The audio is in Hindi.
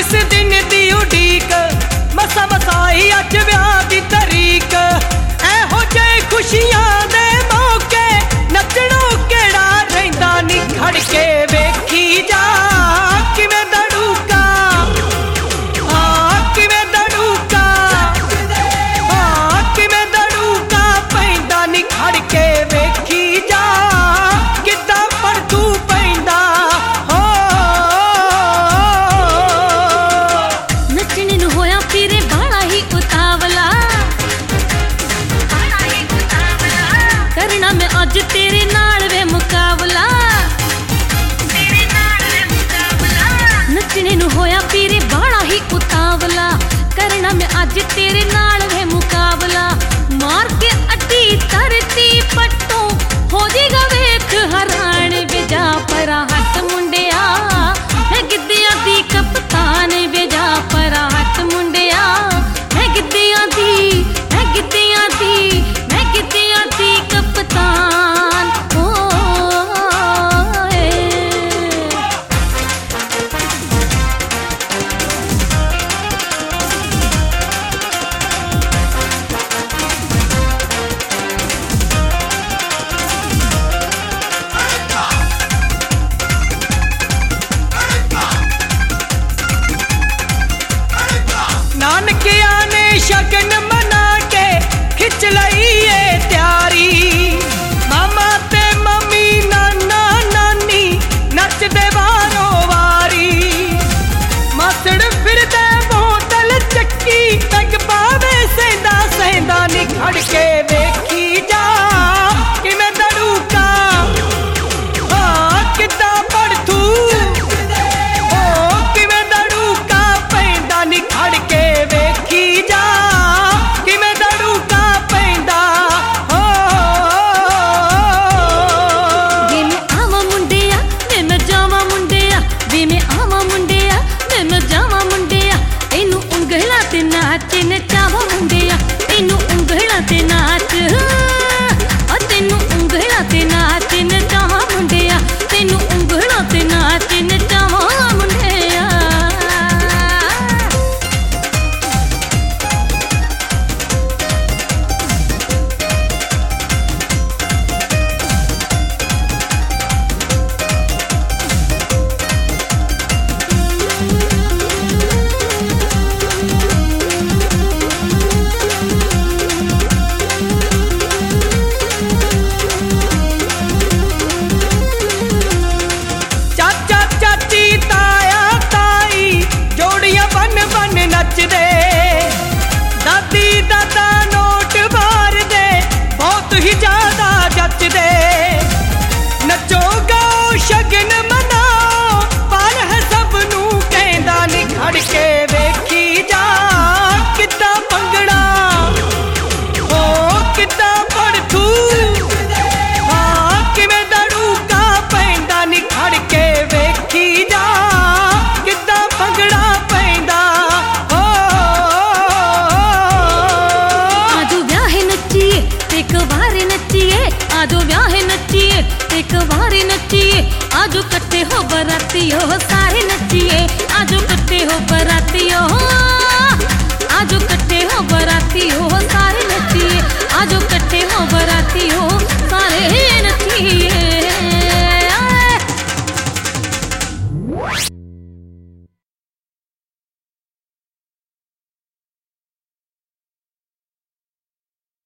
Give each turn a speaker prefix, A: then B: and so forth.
A: किस दिन दी उड़ीक मसा मसाई अज ब्याह दी तरीक एहो जे खुशियां दे मौके नचणों केड़ा रहिंदा नी खड़ के वेखी जा किवें दड़ूका किवें दड़ूका किवें दड़ूका पैंदा नी खड़ के वेखी जा किद्दां पड़तू पैंदा हो
B: नचने नूं होया फिरे बाला ही उतावला करना मैं अज तेरे नाल वे मुकाबला नचने नूं होया फिरे बाला ही उतावला करना मैं अज तेरे नाल वे मुकाबला मार के अड्डी धरती पट्टों हो जाएगा वेख हरान बेजा परा हट मुंडिया मैं गिद्दियां दी कप्तान बेजा परा हट मुंडिया मैं गिद्दियां दी मैं गिद्दियां दी मैं गिद्दियां दी कप्तान ओ
A: नानकिया ने शगन मना के खिच लई है त्यारी मामा ते मम्मी नाना नानी नचदे वारो वारी मासड़ फिरदे बोतल चक्की तक पावे सेंदा सेंदा नी खड़ के वेखी जा किवें दड़ूका किद्दां पड़तू किवें दड़ूका पैंदा नी खड़ के वेखी जा किवें दड़ूका पैंदा हो
B: वे मैं आवा मुंडिया वे मैं जावा मुंडिया वे मैं आवा मुंडिया वे मैं जावा मुंडिया तेनू उंगला ते नाच नचावा मुंडिया तेनू उंगला ते नाच तेनू उंगला ते नाच नचावा मुंडिया तेनू उंगला ते नाच नचावा मुंडिया
A: चाचा चाची ताया ताई जोड़ियां बन बन नचदे दादी दादा नोट बार दे बहुत ही ज्यादा जचदे नचो गाओ शगन मनाओ पर है सब नू कहंदा नी खड़ के वेखी जा किद्दां भंगड़ा ओ किद्दां पड़थू किवें दड़ूका पैंदा नी खड़ के वेखी जा किद्दां भंगड़ा पैंदा हो
B: आजो ब्याहे नचिए एक बार नचिए आजो ब्याहे नचिए एक बार नचिए आजो कट्टे हो बरातियो सारे नचिए आजो कट्टे हो बरातियो आजो कट्टे हो बरातियो सारे नचिए आजो